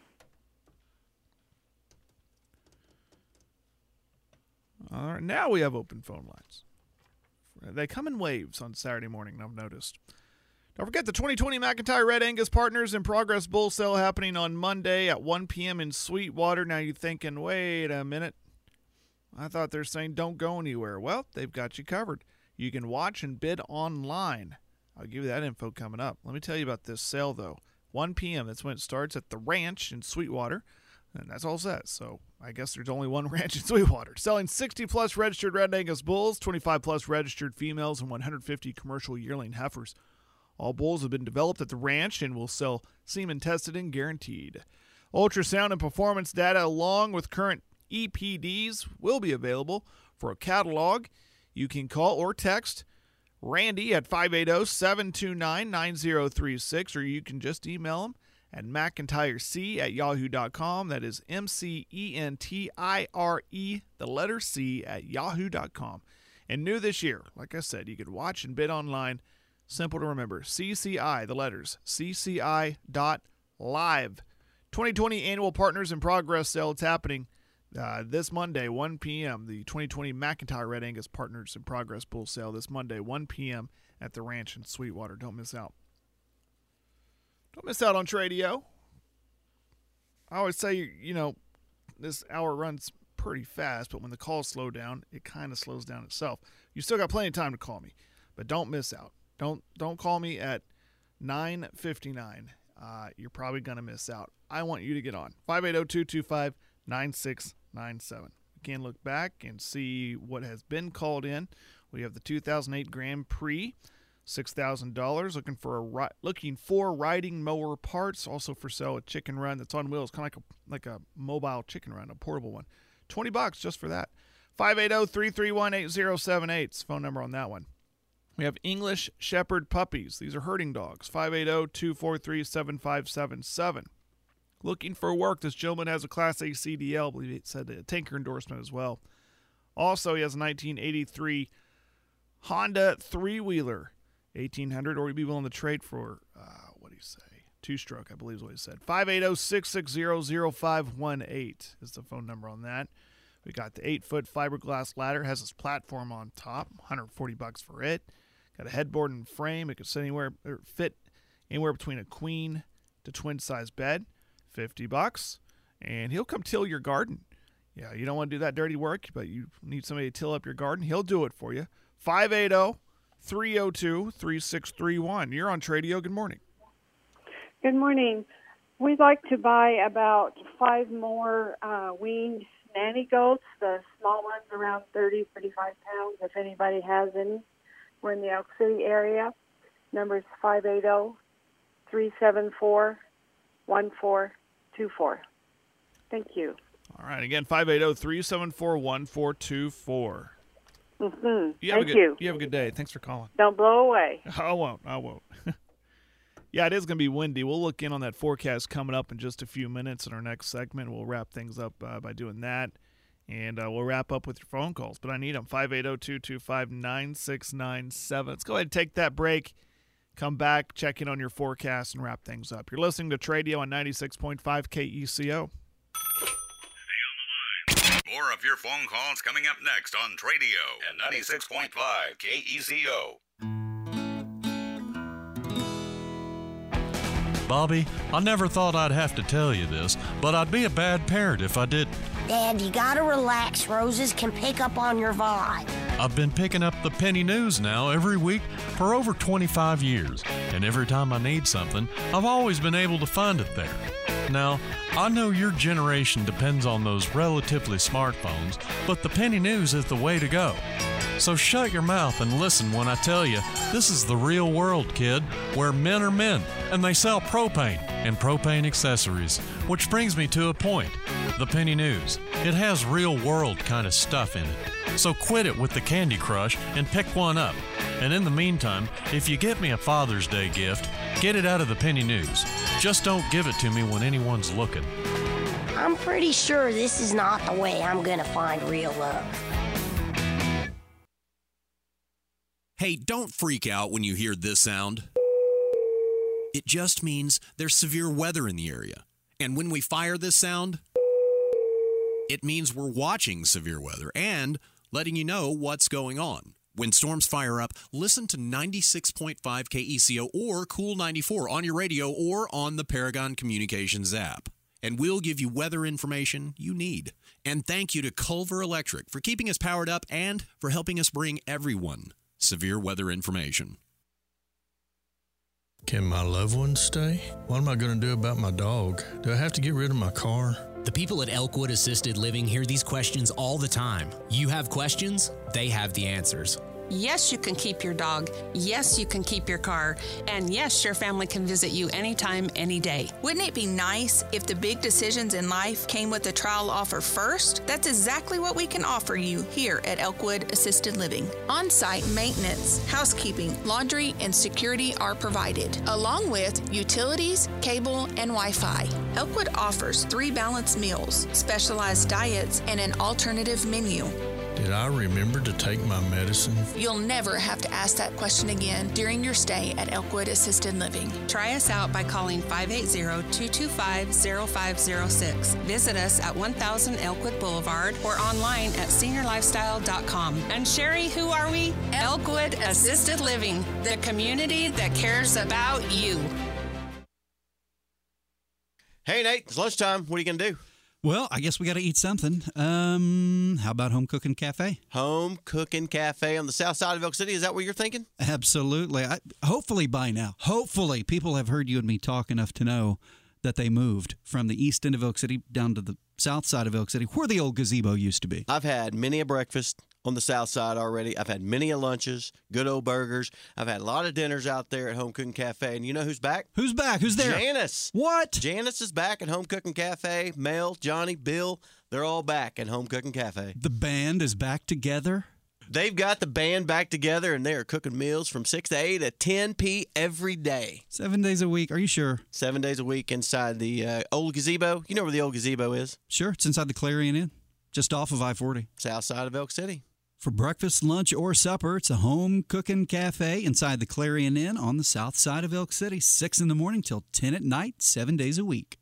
All right, now we have open phone lines. They come in waves on Saturday morning, I've noticed. Don't forget the twenty twenty McIntyre Red Angus Partners in Progress Bull Sale happening on Monday at one p.m. in Sweetwater. Now you're thinking, wait a minute. I thought they're saying don't go anywhere. Well, they've got you covered. You can watch and bid online. I'll give you that info coming up. Let me tell you about this sale, though. one p.m. That's when it starts at the ranch in Sweetwater. And that's all set. So I guess there's only one ranch in Sweetwater. Selling sixty plus registered Red Angus bulls, twenty-five plus registered females, and one hundred fifty commercial yearling heifers. All bulls have been developed at the ranch and will sell semen tested and guaranteed. Ultrasound and performance data along with current E P Ds will be available for a catalog. You can call or text Randy at five eight zero, seven two nine, nine zero three six, or you can just email him at McIntyreC at yahoo dot com. That is M C E N T I R E, the letter C, at yahoo dot com. And new this year, like I said, you could watch and bid online. Simple to remember. C C I, the letters, C C I dot live. twenty twenty Annual Partners in Progress sale. It's happening uh, this Monday, one p.m. The twenty twenty McIntyre Red Angus Partners in Progress Bull Sale this Monday, one p.m. at the ranch in Sweetwater. Don't miss out. Don't miss out on Tradio. I always say, you know, this hour runs pretty fast, but when the calls slow down, it kind of slows down itself. You still got plenty of time to call me, but don't miss out. Don't don't call me at nine fifty-nine. Uh, you're probably going to miss out. I want you to get on. five eight zero, two two five, nine six nine seven. We can look back and see what has been called in. We have the two thousand eight Grand Prix, six thousand dollars. Looking for a ri- looking for riding mower parts. Also for sale a chicken run that's on wheels, kind of like a like a mobile chicken run, a portable one. twenty bucks just for that. five eight zero, three three one, eight zero seven eight is the phone number on that one. We have English Shepherd puppies. These are herding dogs. five eight zero, two four three, seven five seven seven. Looking for work. This gentleman has a Class A C D L. I believe it said a tanker endorsement as well. Also, he has a nineteen eighty-three Honda three-wheeler, eighteen hundred, or he'd be willing to trade for, uh, what do you say, two-stroke, I believe is what he said. five eight zero, six six zero, zero five one eight is the phone number on that. We got the eight-foot fiberglass ladder. Has its platform on top, one hundred forty bucks for it. Got a headboard and frame. It could sit anywhere, or fit anywhere between a queen to twin-size bed, fifty bucks. And he'll come till your garden. Yeah, you don't want to do that dirty work, but you need somebody to till up your garden. He'll do it for you. five eight zero, three zero two, three six three one. You're on Tradio. Good morning. Good morning. We'd like to buy about five more uh, weaned nanny goats, the small ones around thirty, thirty-five pounds, if anybody has any. We're in the Elk City area. Number is five eight zero, three seven four, one four two four. Thank you. All right. Again, five eight zero, three seven four, one four two four. Mm-hmm. You have Thank a good, you. You have a good day. Thanks for calling. Don't blow away. I won't. I won't. Yeah, it is going to be windy. We'll look in on that forecast coming up in just a few minutes in our next segment. We'll wrap things up uh, by doing that, and uh, we'll wrap up with your phone calls. But I need them, five eight zero, two two five, nine six nine seven. Let's go ahead and take that break, come back, check in on your forecast, and wrap things up. You're listening to Tradio on ninety-six point five K E C O. More of your phone calls coming up next on Tradio at ninety-six point five K E C O. Bobby, I never thought I'd have to tell you this, but I'd be a bad parent if I didn't. Dad, you gotta relax. Roses can pick up on your vibe. I've been picking up the Penny News now every week for over twenty-five years, and every time I need something, I've always been able to find it there. Now, I know your generation depends on those relatively smartphones, but the Penny News is the way to go. So shut your mouth and listen when I tell you this is the real world, kid, where men are men, and they sell propane and propane accessories. Which brings me to a point. The Penny News. It has real world kind of stuff in it. So quit it with the Candy Crush and pick one up. And in the meantime, if you get me a Father's Day gift, get it out of the Penny News. Just don't give it to me when anyone's looking. I'm pretty sure this is not the way I'm gonna find real love. Hey, don't freak out when you hear this sound. It just means there's severe weather in the area. And when we fire this sound, it means we're watching severe weather and letting you know what's going on. When storms fire up, listen to ninety-six point five K E C O or Cool ninety-four on your radio or on the Paragon Communications app. And we'll give you weather information you need. And thank you to Culver Electric for keeping us powered up and for helping us bring everyone severe weather information. Can my loved ones stay? What am I going to do about my dog? Do I have to get rid of my car? The people at Elkwood Assisted Living hear these questions all the time. You have questions, they have the answers. Yes, you can keep your dog. Yes, you can keep your car. And yes, your family can visit you anytime, any day. Wouldn't it be nice if the big decisions in life came with a trial offer first? That's exactly what we can offer you here at Elkwood Assisted Living. On-site maintenance, housekeeping, laundry, and security are provided, along with utilities, cable, and Wi-Fi. Elkwood offers three balanced meals, specialized diets, and an alternative menu. Did I remember to take my medicine? You'll never have to ask that question again during your stay at Elkwood Assisted Living. Try us out by calling five eight zero, two two five, zero five zero six. Visit us at one thousand Elkwood Boulevard or online at senior lifestyle dot com. And Sherry, who are we? Elkwood Assisted Living, the community that cares about you. Hey, Nate, it's lunchtime. What are you going to do? Well, I guess we got to eat something. Um, how about Home Cooking Cafe? Home Cooking Cafe on the south side of Elk City. Is that what you're thinking? Absolutely. I, hopefully by now, hopefully people have heard you and me talk enough to know that they moved from the east end of Elk City down to the south side of Elk City, where the old gazebo used to be. I've had many a breakfast on the south side already. I've had many a lunches, good old burgers. I've had a lot of dinners out there at Home Cooking Cafe. And you know who's back? Who's back? Who's there? Janice. What? Janice is back at Home Cooking Cafe. Mel, Johnny, Bill, they're all back at Home Cooking Cafe. The band is back together? They've got the band back together, and they are cooking meals from six to eight at ten p every day. Seven days a week. Are you sure? Seven days a week inside the uh, old gazebo. You know where the old gazebo is? Sure. It's inside the Clarion Inn, just off of I forty. South side of Elk City. For breakfast, lunch, or supper, it's a Home Cooking Cafe inside the Clarion Inn on the south side of Elk City, six in the morning till ten at night, seven days a week.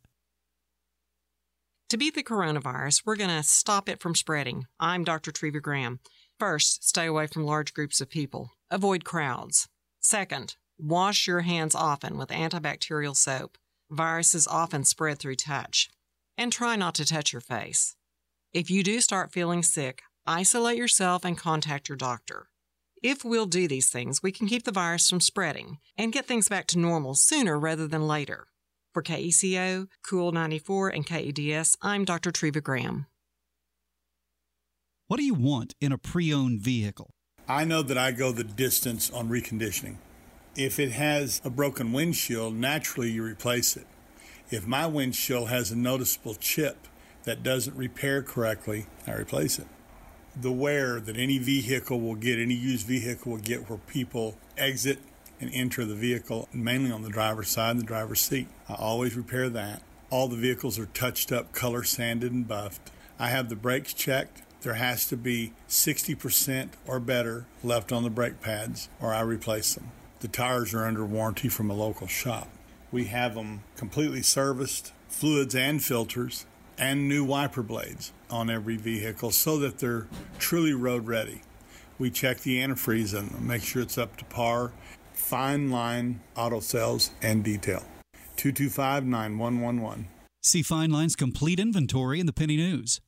To beat the coronavirus, we're going to stop it from spreading. I'm Doctor Treva Graham. First, stay away from large groups of people. Avoid crowds. Second, wash your hands often with antibacterial soap. Viruses often spread through touch. And try not to touch your face. If you do start feeling sick, isolate yourself and contact your doctor. If we'll do these things, we can keep the virus from spreading and get things back to normal sooner rather than later. For K E C O, Cool ninety-four, and K E D S, I'm Doctor Treva Graham. What do you want in a pre-owned vehicle? I know that I go the distance on reconditioning. If it has a broken windshield, naturally you replace it. If my windshield has a noticeable chip that doesn't repair correctly, I replace it. The wear that any vehicle will get, any used vehicle will get where people exit and enter the vehicle, mainly on the driver's side and the driver's seat. I always repair that. All the vehicles are touched up, color sanded and buffed. I have the brakes checked. There has to be sixty percent or better left on the brake pads, or I replace them. The tires are under warranty from a local shop. We have them completely serviced, fluids and filters, and new wiper blades on every vehicle so that they're truly road ready. We check the antifreeze in them, make sure it's up to par. Fine Line Auto Sales and Detail. two two five, nine one one one. See Fine Line's complete inventory in the Penny News.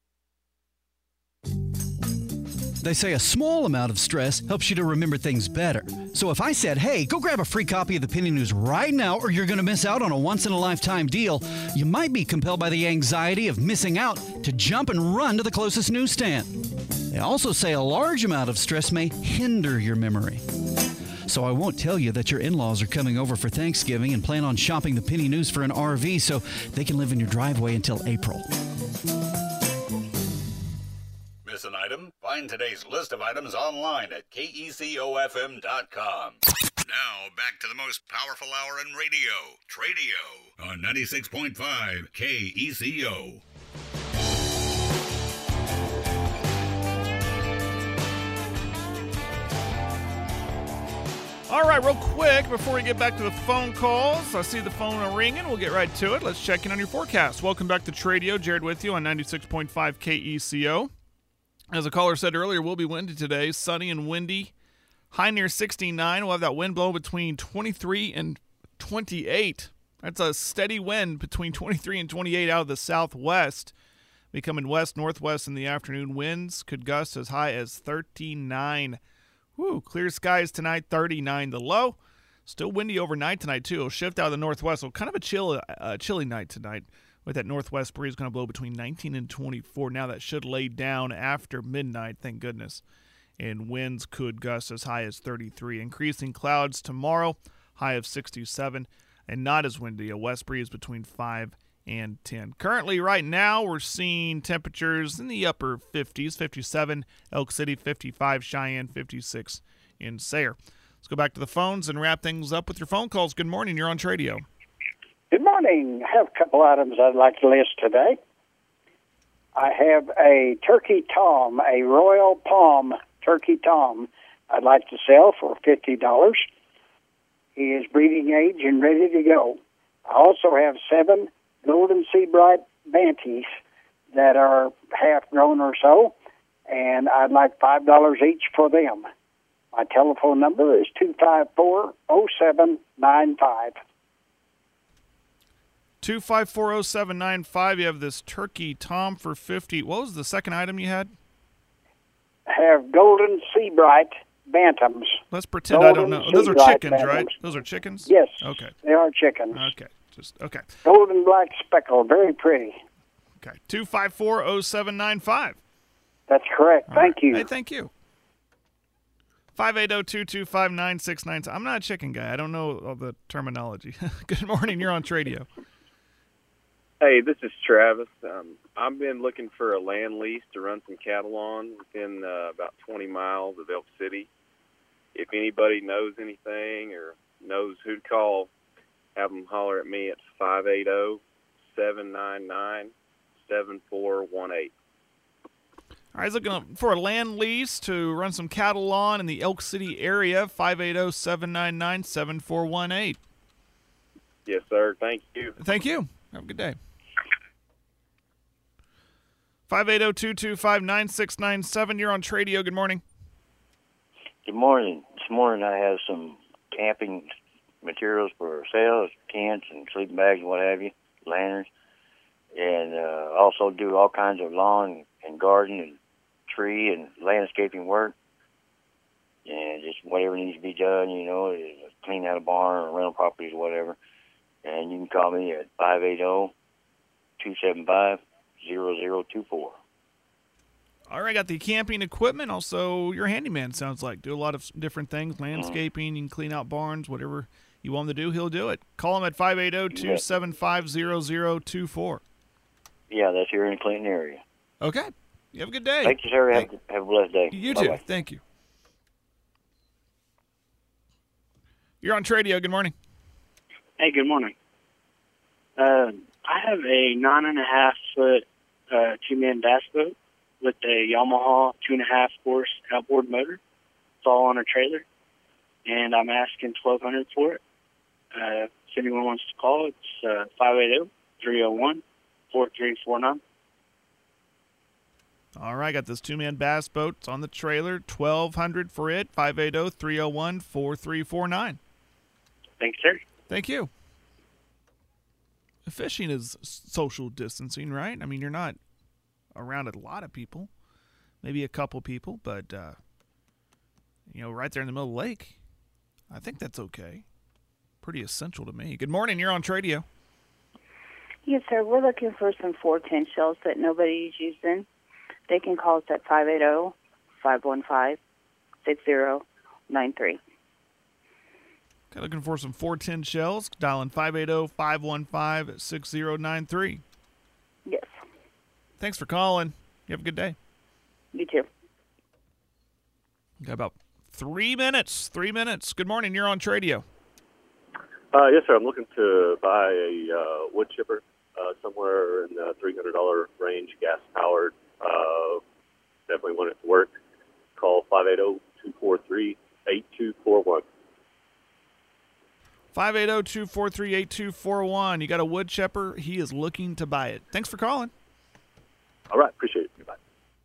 They say a small amount of stress helps you to remember things better. So if I said, hey, go grab a free copy of the Penny News right now or you're going to miss out on a once-in-a-lifetime deal, you might be compelled by the anxiety of missing out to jump and run to the closest newsstand. They also say a large amount of stress may hinder your memory. So I won't tell you that your in-laws are coming over for Thanksgiving and plan on shopping the Penny News for an R V so they can live in your driveway until April. Miss an item? Find today's list of items online at K E C O F M dot com. Now, back to the most powerful hour in radio, Tradio, on ninety-six point five K E C O. All right, real quick, before we get back to the phone calls, I see the phone ringing. We'll get right to it. Let's check in on your forecast. Welcome back to Tradio. Jared with you on ninety-six point five K E C O. As a caller said earlier, we'll be windy today, sunny and windy. High near sixty-nine. We'll have that wind blow between twenty-three and twenty-eight. That's a steady wind between twenty-three and twenty-eight out of the southwest. Becoming west-northwest in the afternoon. Winds could gust as high as thirty-nine. Woo, clear skies tonight, thirty-nine the low. Still windy overnight tonight, too. It'll shift out of the northwest. So kind of a chill, uh, chilly night tonight. With that northwest breeze going to blow between nineteen and twenty-four. Now that should lay down after midnight, thank goodness. And winds could gust as high as thirty-three. Increasing clouds tomorrow, high of sixty-seven. And not as windy, a west breeze between five and ten. Currently, right now, we're seeing temperatures in the upper fifties. fifty-seven, Elk City, fifty-five, Cheyenne, fifty-six in Sayre. Let's go back to the phones and wrap things up with your phone calls. Good morning. You're on Tradio. Good morning. I have a couple items I'd like to list today. I have a turkey tom, a Royal Palm turkey tom I'd like to sell for fifty dollars. He is breeding age and ready to go. I also have seven Golden Sea Bright Banties that are half grown or so, and I'd like five dollars each for them. My telephone number is two five four, oh seven nine five. two five four oh seven nine five. You have this Turkey Tom for fifty. What was the second item you had? Have Golden Seabright Bantams. Let's pretend I don't Golden know. Those are Seabright chickens, right? Bantams. Those are chickens? Yes. Okay. They are chickens. Okay. Just okay. Golden black speckle, very pretty. Okay. two five four oh seven nine five. That's correct. All Thank right. you. Hey, thank you. five eight zero, two two five, nine six nine seven. I'm not a chicken guy. I don't know all the terminology. Good morning. You're on Tradio. Hey, this is Travis. Um, I've been looking for a land lease to run some cattle on within uh, about twenty miles of Elk City. If anybody knows anything or knows who to call, have them holler at me at five eight zero, seven nine nine, seven four one eight. All right, he's looking for a land lease to run some cattle on in the Elk City area. five eight zero, seven nine nine, seven four one eight. Yes, sir. Thank you. Thank you. Have a good day. five eight zero, two two five, nine six nine seven. You're on Tradio. Good morning. Good morning. This morning I have some camping materials for sale, tents and sleeping bags and what have you, lanterns, and uh, also do all kinds of lawn and garden and tree and landscaping work, and just whatever needs to be done, you know, clean out a barn or rental properties or whatever. And you can call me at five eight zero, two seven five, zero zero two four. All right, got the camping equipment. Also, your handyman sounds like. Do a lot of different things, landscaping, you can clean out barns, whatever you want him to do, he'll do it. Call him at five eight zero, two seven five, zero zero two four. Yeah, that's here in the Clinton area. Okay. You have a good day. Thank you, sir. Have, Thank- have a blessed day. You Bye-bye. too. Thank you. You're on Tradio. Good morning. Hey, good morning. Uh, I have a nine and a half foot uh, two-man bass boat with a Yamaha two and a half horse outboard motor. It's all on a trailer, and I'm asking twelve hundred for it. Uh, if anyone wants to call, it's uh, five eight zero, three zero one, four three four nine. All right, got this two-man bass boat. It's on the trailer. twelve hundred for it. five eight zero, three zero one, four three four nine. Thanks, sir. Thank you. Fishing is social distancing, right? I mean, you're not around a lot of people, maybe a couple people, but, uh, you know, right there in the middle of the lake, I think that's okay. Pretty essential to me. Good morning. You're on Tradio. Yes, sir. We're looking for some four ten shells that nobody's using. They can call us at five eight zero, five one five, six zero nine three. Okay, looking for some four ten shells. Dialing five eight zero, five one five, six zero nine three. Yes. Thanks for calling. You have a good day. You too. Got about three minutes. Three minutes. Good morning. You're on Tradio. Uh, yes, sir. I'm looking to buy a uh, wood chipper uh, somewhere in the three hundred dollars range, gas-powered. Uh, definitely want it to work. Call five eight zero, two four three, eight two four one. five eight zero, two four three, eight two four one. You got a wood chipper. He is looking to buy it. Thanks for calling. All right. Appreciate it. Goodbye.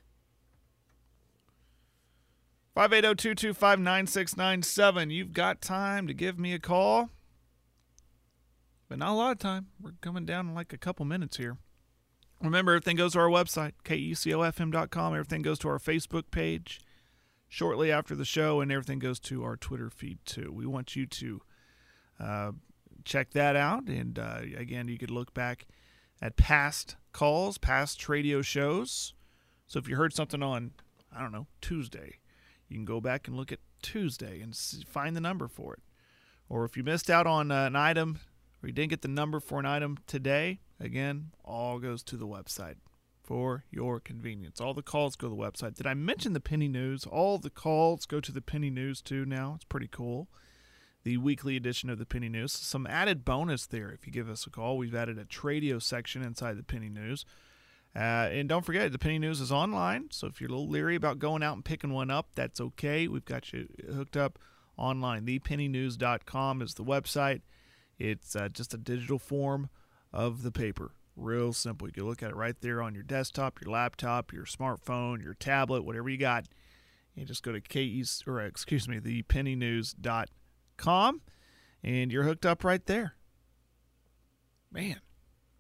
five eight zero, two two five, nine six nine seven. You've got time to give me a call, but not a lot of time. We're coming down in like a couple minutes here. Remember, everything goes to our website, K E C O F M dot com. Everything goes to our Facebook page shortly after the show, and everything goes to our Twitter feed, too. We want you to uh, check that out. And, uh, again, you could look back at past calls, past radio shows. So if you heard something on, I don't know, Tuesday, you can go back and look at Tuesday and see, find the number for it. Or if you missed out on uh, an item or you didn't get the number for an item today, again, all goes to the website for your convenience. All the calls go to the website. Did I mention the Penny News? All the calls go to the Penny News, too, now. It's pretty cool. The weekly edition of the Penny News. Some added bonus there if you give us a call. We've added a Tradio section inside the Penny News. Uh, and don't forget, the Penny News is online, so if you're a little leery about going out and picking one up, that's okay. We've got you hooked up online. the penny news dot com is the website. It's uh, just a digital form of the paper. Real simple. You can look at it right there on your desktop, your laptop, your smartphone, your tablet, whatever you got. You just go to K E or excuse me, the penny news dot com, and you're hooked up right there. Man,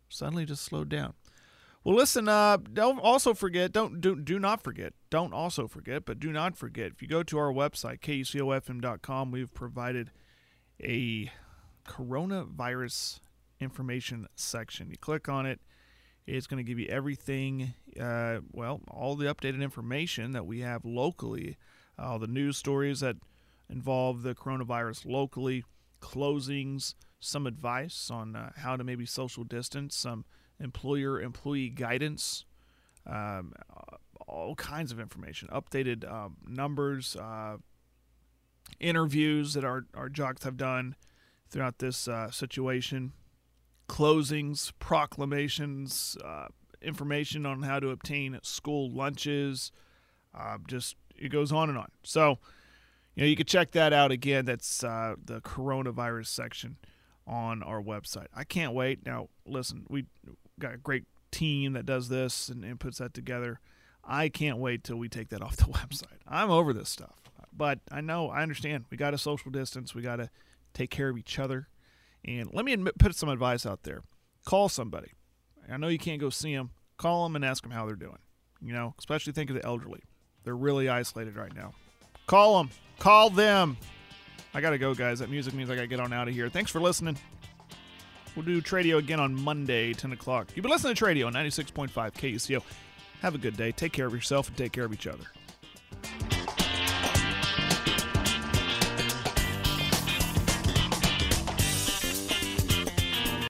Suddenly just slowed down. Well, listen, uh, don't also forget, don't do, do not forget, don't also forget, but do not forget, if you go to our website, K E C O F M dot com, we've provided a coronavirus information section. You click on it, it's going to give you everything, uh, well, all the updated information that we have locally, all uh, the news stories that involve the coronavirus locally, closings, some advice on uh, how to maybe social distance, some employer-employee guidance, um, all kinds of information, updated um, numbers, uh, interviews that our, our jocks have done throughout this uh, situation, closings, proclamations, uh, information on how to obtain school lunches, uh, just it goes on and on. So, you know, you can check that out again. That's uh, the coronavirus section on our website. I can't wait. Now, listen, we got a great team that does this and, and puts that together. I can't wait till we take that off the website. I'm over this stuff. But I know, I understand. We got to social distance. We got to take care of each other. And let me admit, put some advice out there. Call somebody. I know you can't go see them. Call them and ask them how they're doing. You know, especially think of the elderly. They're really isolated right now. Call them. Call them. I got to go, guys. That music means I got to get on out of here. Thanks for listening. We'll do Tradio again on Monday, ten o'clock. You've been listening to Tradio, ninety-six point five K E C O. Have a good day. Take care of yourself and take care of each other.